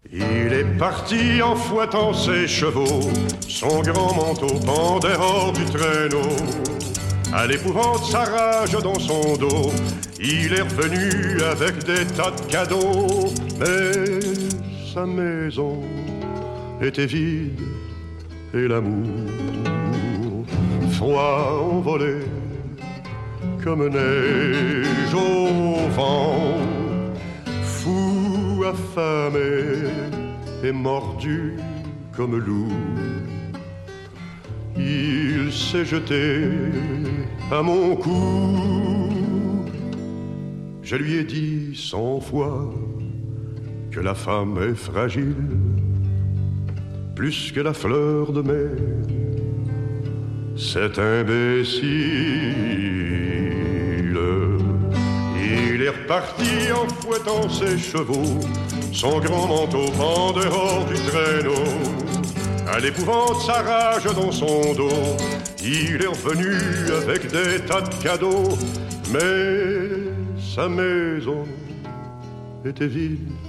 Il est parti en fouettant ses chevaux, son grand manteau pendait hors du traîneau. À l'épouvante sa rage dans son dos, il est revenu avec des tas de cadeaux. Mais sa maison était vide et l'amour froid envolé comme neige au vent. Fou, affamé et mordu comme loup, il s'est jeté à mon cou. Je lui ai dit 100 fois que la femme est fragile, plus que la fleur de mai. Cet imbécile, il est reparti en fouettant ses chevaux, son grand manteau pendait hors du traîneau. À l'épouvante sa rage dans son dos, il est revenu avec des tas de cadeaux. Mais sa maison était vide